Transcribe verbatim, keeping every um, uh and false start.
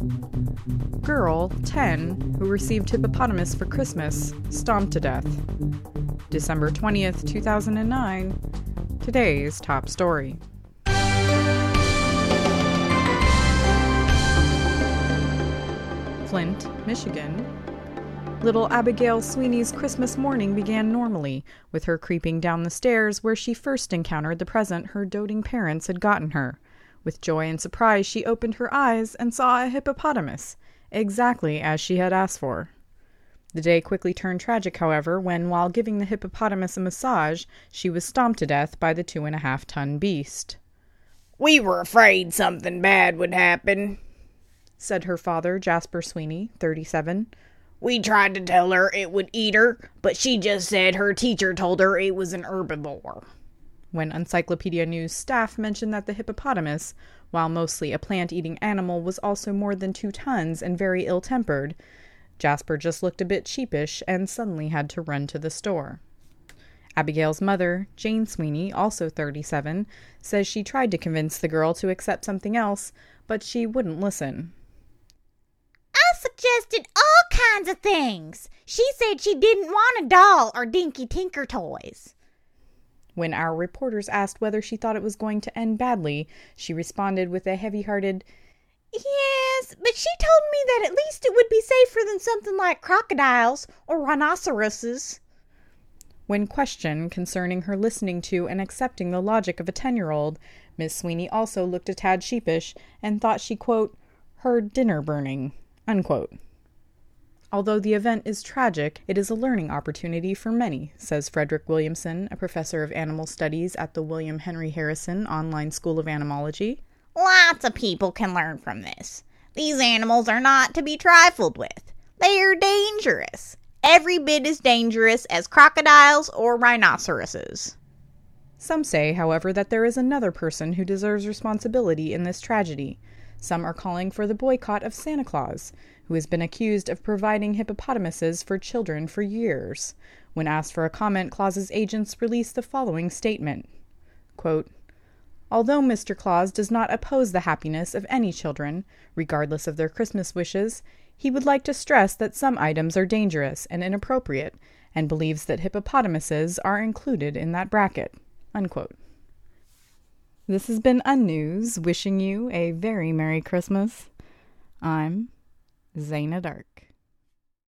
Girl, ten, who received hippopotamus for Christmas, stomped to death. December twentieth, two thousand nine. Today's top story. Flint, Michigan. Little Abigail Sweeney's Christmas morning began normally, with her creeping down the stairs where she first encountered the present her doting parents had gotten her. With joy and surprise, she opened her eyes and saw a hippopotamus, exactly as she had asked for. The day quickly turned tragic, however, when, while giving the hippopotamus a massage, she was stomped to death by the two-and-a-half-ton beast. "We were afraid something bad would happen," said her father, Jasper Sweeney, thirty-seven. "We tried to tell her it would eat her, but she just said her teacher told her it was an herbivore." When Encyclopedia News staff mentioned that the hippopotamus, while mostly a plant-eating animal, was also more than two tons and very ill-tempered, Jasper just looked a bit sheepish and suddenly had to run to the store. Abigail's mother, Jane Sweeney, also thirty-seven, says she tried to convince the girl to accept something else, but she wouldn't listen. "I suggested all kinds of things. She said she didn't want a doll or Dinky Tinker toys." When our reporters asked whether she thought it was going to end badly, she responded with a heavy-hearted, "Yes, but she told me that at least it would be safer than something like crocodiles or rhinoceroses." When questioned concerning her listening to and accepting the logic of a ten-year-old, Miss Sweeney also looked a tad sheepish and thought she, quote, heard dinner burning, unquote. Although the event is tragic, it is a learning opportunity for many, says Frederick Williamson, a professor of animal studies at the William Henry Harrison Online School of Animalogy. "Lots of people can learn from this. These animals are not to be trifled with. They are dangerous. Every bit as dangerous as crocodiles or rhinoceroses." Some say, however, that there is another person who deserves responsibility in this tragedy. Some are calling for the boycott of Santa Claus, who has been accused of providing hippopotamuses for children for years. When asked for a comment, Claus's agents released the following statement, quote, "Although Mister Claus does not oppose the happiness of any children, regardless of their Christmas wishes, he would like to stress that some items are dangerous and inappropriate, and believes that hippopotamuses are included in that bracket," unquote. This has been Unnews, wishing you a very Merry Christmas. I'm Zaina Dark.